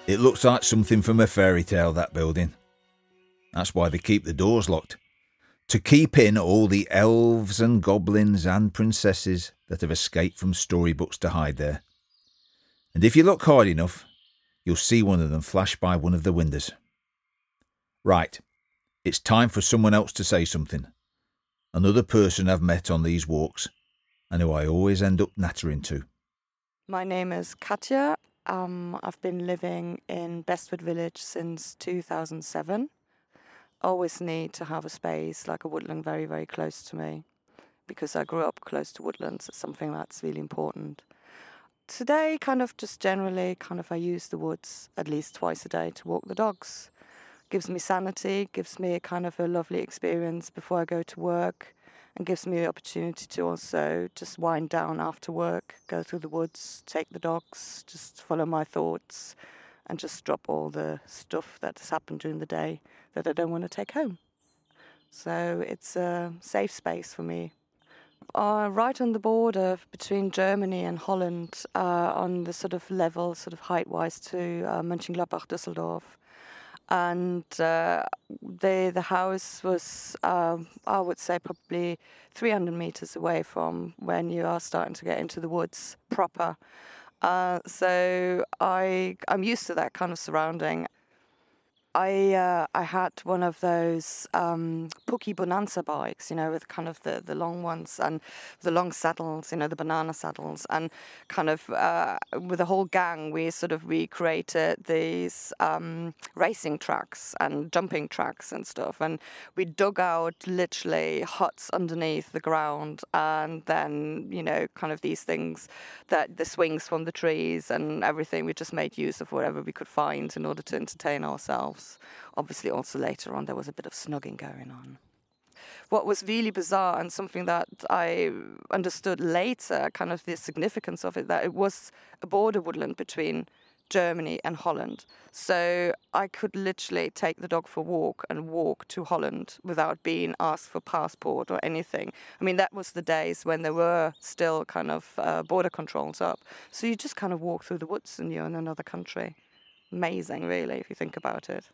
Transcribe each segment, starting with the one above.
It looks like something from a fairy tale, that building. That's why they keep the doors locked. To keep in all the elves and goblins and princesses that have escaped from storybooks to hide there. And if you look hard enough, you'll see one of them flash by one of the windows. Right, it's time for someone else to say something. Another person I've met on these walks and who I always end up nattering to. My name is Katja. I've been living in Bestwood Village since 2007. Always need to have a space like a woodland very, very close to me because I grew up close to woodlands. It's something that's really important. Today, just generally, I use the woods at least twice a day to walk the dogs. Gives me sanity, gives me a lovely experience before I go to work, and gives me the opportunity to also just wind down after work, go through the woods, take the dogs, just follow my thoughts, and just drop all the stuff that has happened during the day that I don't want to take home. So it's a safe space for me. Right on the border between Germany and Holland, on the level, height-wise to Mönchengladbach, Düsseldorf. And the house was, I would say, probably 300 meters away from when you are starting to get into the woods proper. So I'm used to that kind of surrounding. I had one of those Pookie Bonanza bikes, with the long ones and the long saddles, the banana saddles, and with the whole gang we recreated these racing tracks and jumping tracks and stuff, and we dug out literally huts underneath the ground, and then these things, that the swings from the trees and everything, we just made use of whatever we could find in order to entertain ourselves. Obviously, also later on, there was a bit of snugging going on. What was really bizarre, and something that I understood later, the significance of it, that it was a border woodland between Germany and Holland. So I could literally take the dog for a walk and walk to Holland without being asked for passport or anything. I mean, that was the days when there were still border controls up. So you just walk through the woods and you're in another country. Amazing, really, if you think about it.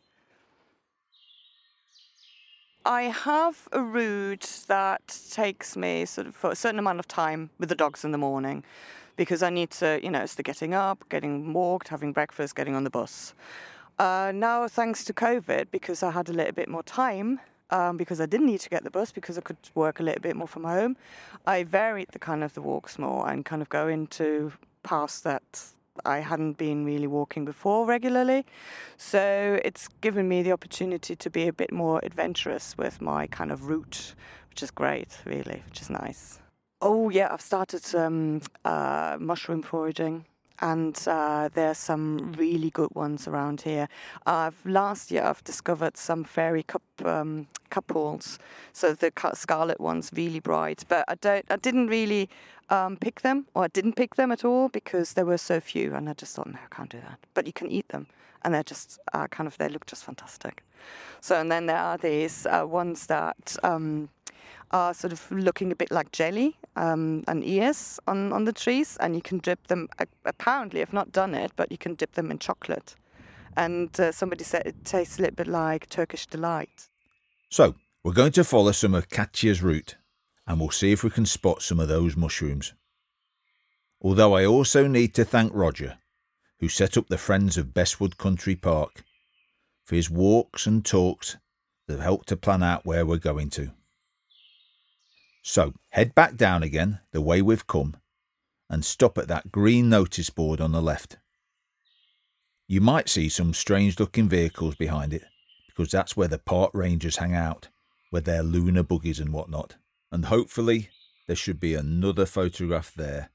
I have a route that takes me for a certain amount of time with the dogs in the morning, because I need to, it's the getting up, getting walked, having breakfast, getting on the bus. Now, thanks to COVID, because I had a little bit more time, because I didn't need to get the bus, because I could work a little bit more from home, I varied the walks more and go into paths that I hadn't been really walking before regularly. So it's given me the opportunity to be a bit more adventurous with my route, which is great, really, which is nice. Oh, yeah, I've started mushroom foraging, and there's some really good ones around here. Last year I've discovered some fairy cupules, so the scarlet ones, really bright, but I didn't really pick them, or I didn't pick them at all because there were so few, and I just thought, no, I can't do that. But you can eat them, and they're just they look just fantastic. So, and then there are these ones that are looking a bit like jelly and ears on the trees, and you can dip them, apparently I've not done it, but you can dip them in chocolate. And somebody said it tastes a little bit like Turkish delight. So, we're going to follow some of Katja's route, and we'll see if we can spot some of those mushrooms. Although I also need to thank Roger, who set up the Friends of Bestwood Country Park, for his walks and talks that have helped to plan out where we're going to. So, head back down again the way we've come and stop at that green notice board on the left. You might see some strange looking vehicles behind it, because that's where the park rangers hang out, with their lunar buggies and whatnot. And hopefully there should be another photograph there